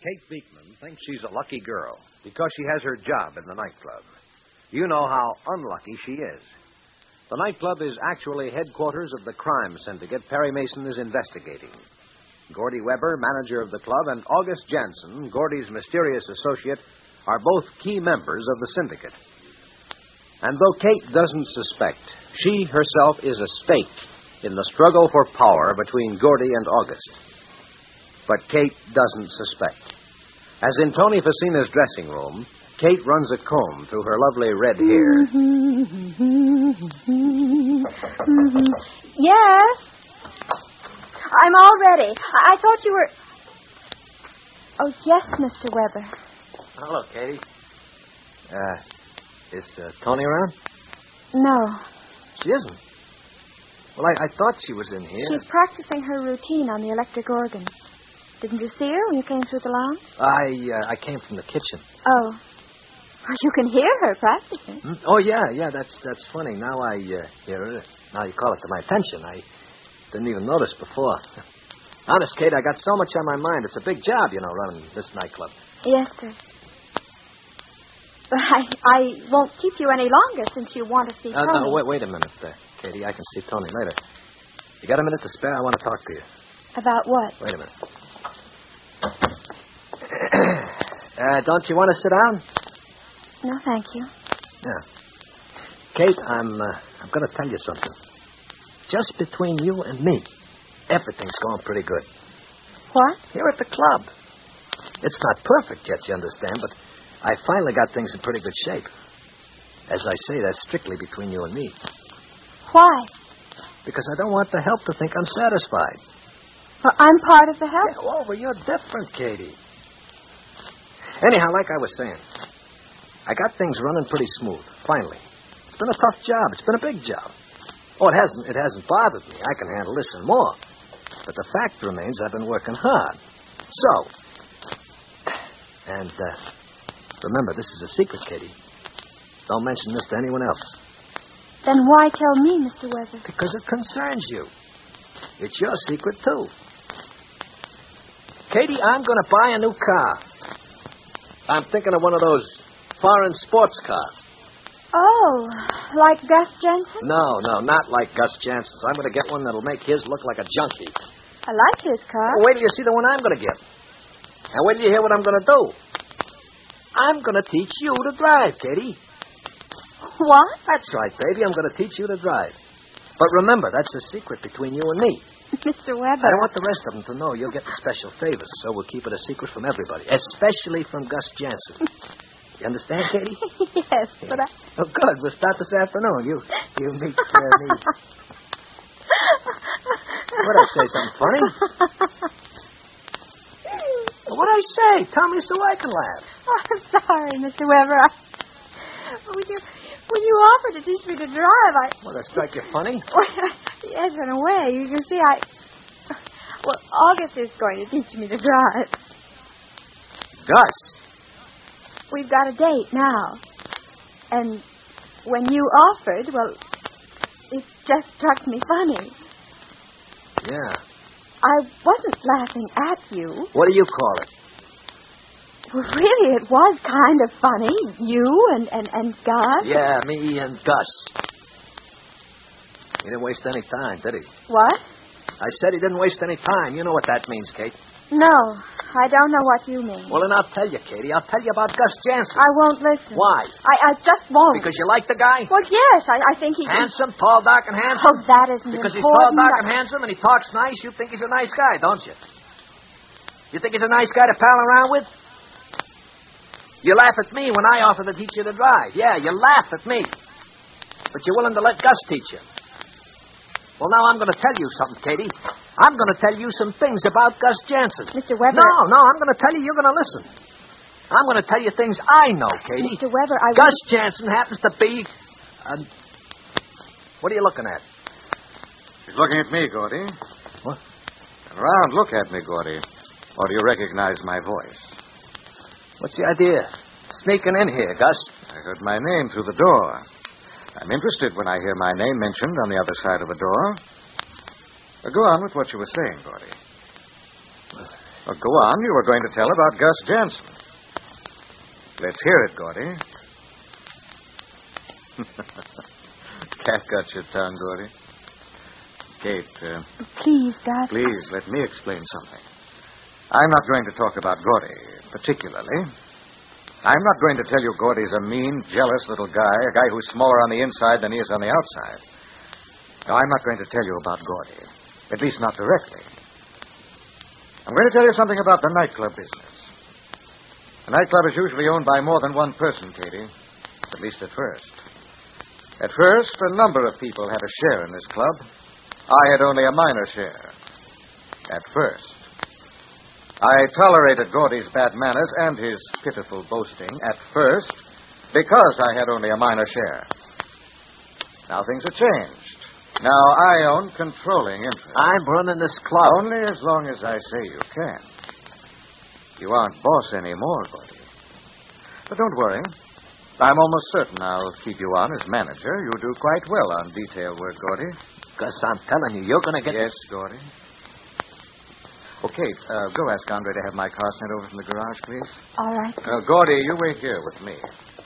Kate Beekman thinks she's a lucky girl because she has her job in the nightclub. You know how unlucky she is. The nightclub is actually headquarters of the crime syndicate Perry Mason is investigating. Gordy Weber, manager of the club, and August Jansen, Gordy's mysterious associate, are both key members of the syndicate. And though Kate doesn't suspect, she herself is a stake in the struggle for power between Gordy and August. But Kate doesn't suspect. As in Tony Facina's dressing room, Kate runs a comb through her lovely red hair. Yes? I'm all ready. I thought you were... Oh, yes, Mr. Weber. Hello, Katie. Is Tony around? No. She isn't. Well, I thought she was in here. She's practicing her routine on the electric organ. Didn't you see her when you came through the lounge? I came from the kitchen. Oh. You can hear her practicing. Oh, yeah, that's funny. Now I hear it. Now you call it to my attention. I didn't even notice before. Honest, Kate, I got so much on my mind. It's a big job, running this nightclub. Yes, sir. But I won't keep you any longer since you want to see Tony. No, wait a minute, Katie. I can see Tony later. You got a minute to spare? I want to talk to you. About what? Wait a minute. Don't you want to sit down? No, thank you. Yeah. Kate, I'm going to tell you something. Just between you and me, everything's going pretty good. What? Here at the club. It's not perfect yet, you understand, but I finally got things in pretty good shape. As I say, that's strictly between you and me. Why? Because I don't want the help to think I'm satisfied. Well, I'm part of the help. Yeah, well, you're different, Katie. Anyhow, like I was saying, I got things running pretty smooth, finally. It's been a tough job. It's been a big job. Oh, it hasn't bothered me. I can handle this and more. But the fact remains I've been working hard. So, and remember, this is a secret, Katie. Don't mention this to anyone else. Then why tell me, Mr. Weber? Because it concerns you. It's your secret, too. Katie, I'm going to buy a new car. I'm thinking of one of those foreign sports cars. Oh, like Gus Jensen? No, not like Gus Jensen's. I'm going to get one that'll make his look like a junkie. I like his car. Well, wait till you see the one I'm going to get. And wait till you hear what I'm going to do. I'm going to teach you to drive, Katie. What? That's right, baby. I'm going to teach you to drive. But remember, that's a secret between you and me. Mr. Weber. I don't want the rest of them to know you're getting special favors, so we'll keep it a secret from everybody, especially from Gus Jansen. You understand, Katie? Yes, but I... Oh, good. We'll start this afternoon. You meet me. What'd I say, something funny? What'd I say? Tell me so I can laugh. Oh, I'm sorry, Mr. Weber. When you offered to teach me to drive, Well, that strike you funny? Well, yes, in a way. You see, Well, August is going to teach me to drive. Gus? We've got a date now. And when you offered, well, it just struck me funny. Yeah. I wasn't laughing at you. What do you call it? Well, really, it was kind of funny. You and Gus. Yeah, me and Gus. He didn't waste any time, did he? What? I said he didn't waste any time. You know what that means, Kate. No, I don't know what you mean. Well, then I'll tell you, Katie. I'll tell you about Gus Jansen. I won't listen. Why? I just won't. Because you like the guy? Well, yes, I think he... Handsome, tall, dark, and handsome? Oh, that isn't because important. Because he's tall, dark, and handsome, and he talks nice, you think he's a nice guy, don't you? You think he's a nice guy to pal around with? You laugh at me when I offer to teach you to drive. Yeah, you laugh at me. But you're willing to let Gus teach you. Well, now I'm going to tell you something, Katie. I'm going to tell you some things about Gus Jansen. Mr. Weber. No, I'm going to tell you. You're going to listen. I'm going to tell you things I know, Katie. Mr. Weber, Gus Jansen happens to be... what are you looking at? She's looking at me, Gordy. What? Turn around, look at me, Gordy. Or do you recognize my voice? What's the idea? Sneaking in here, Gus. I heard my name through the door. I'm interested when I hear my name mentioned on the other side of a door. Go on with what you were saying, Gordy. Well, go on. You were going to tell about Gus Jansen. Let's hear it, Gordy. Cat got your tongue, Gordy. Kate, Please, Gus. please, let me explain something. I'm not going to talk about Gordy, particularly. I'm not going to tell you Gordy's a mean, jealous little guy, a guy who's smaller on the inside than he is on the outside. No, I'm not going to tell you about Gordy, at least not directly. I'm going to tell you something about the nightclub business. The nightclub is usually owned by more than one person, Katie, at least at first. At first, a number of people had a share in this club. I had only a minor share. At first. I tolerated Gordy's bad manners and his pitiful boasting at first because I had only a minor share. Now things have changed. Now I own controlling interest. I'm running this club. Only as long as I say you can. You aren't boss anymore, Gordy. But don't worry. I'm almost certain I'll keep you on as manager. You do quite well on detail work, Gordy. Gus, I'm telling you, you're going to get... Yes, Gordy. Okay, go ask Andre to have my car sent over from the garage, please. All right. Gordy, you wait here with me.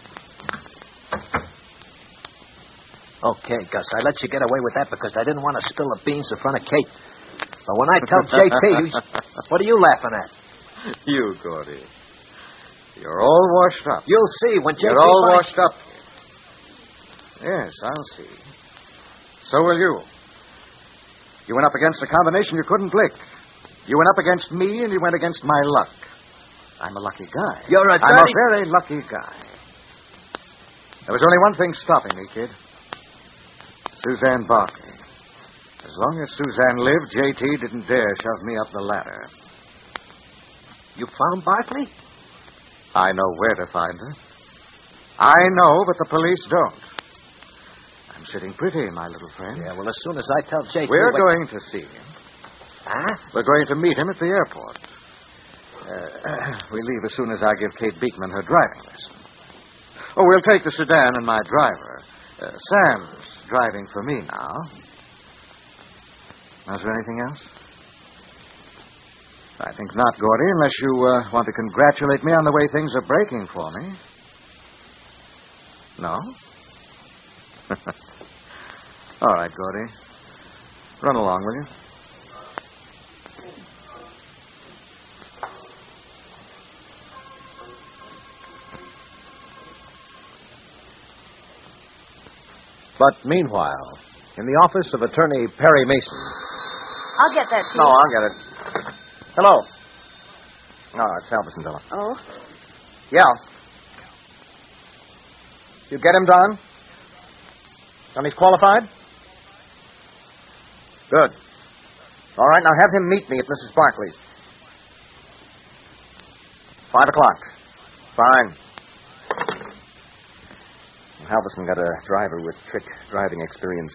Okay, Gus, I let you get away with that because I didn't want to spill the beans in front of Kate. But when I tell JP, what are you laughing at? You, Gordy. You're all washed up. You'll see when JP... You're all washed up. Yes, I'll see. So will you. You went up against a combination you couldn't lick. You went up against me, and you went against my luck. I'm a lucky guy. You're a dirty... I'm a very lucky guy. There was only one thing stopping me, kid. Suzanne Barkley. As long as Suzanne lived, J.T. didn't dare shove me up the ladder. You found Barkley? I know where to find her. I know, but the police don't. I'm sitting pretty, my little friend. Yeah, well, as soon as I tell JP... We're going to see him. Huh? We're going to meet him at the airport. We leave as soon as I give Kate Beekman her driving lesson. Oh, we'll take the sedan and my driver. Sam's driving for me now. Is there anything else? I think not, Gordy, unless you want to congratulate me on the way things are breaking for me. No? All right, Gordy. Run along, will you? But meanwhile, in the office of Attorney Perry Mason... I'll get that, Chief. No, I'll get it. Hello. Oh, it's Halverson, Della. Oh? Yeah. You get him, Don? And he's qualified? Good. All right, now have him meet me at Mrs. Barkley's. 5 o'clock. Fine. Halverson got a driver with trick driving experience.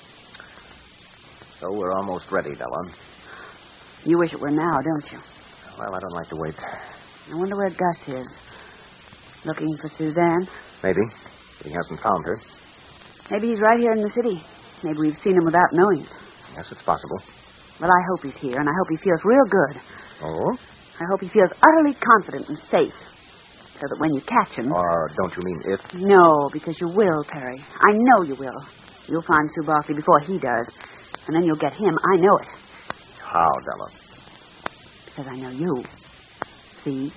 So we're almost ready, Della. You wish it were now, don't you? Well, I don't like to wait. I wonder where Gus is. Looking for Suzanne? Maybe. But he hasn't found her. Maybe he's right here in the city. Maybe we've seen him without knowing it. Yes, it's possible. Well, I hope he's here, and I hope he feels real good. Oh? I hope he feels utterly confident and safe. So that when you catch him... Or don't you mean if? No, because you will, Perry. I know you will. You'll find Sue Barkley before he does. And then you'll get him. I know it. How, Della? Because I know you. See?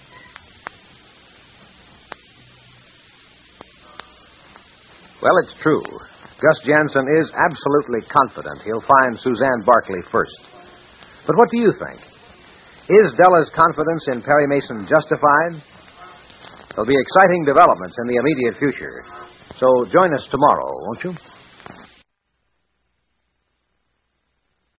Well, it's true. Gus Jansen is absolutely confident he'll find Suzanne Barkley first. But what do you think? Is Della's confidence in Perry Mason justified? There'll be exciting developments in the immediate future. So join us tomorrow, won't you?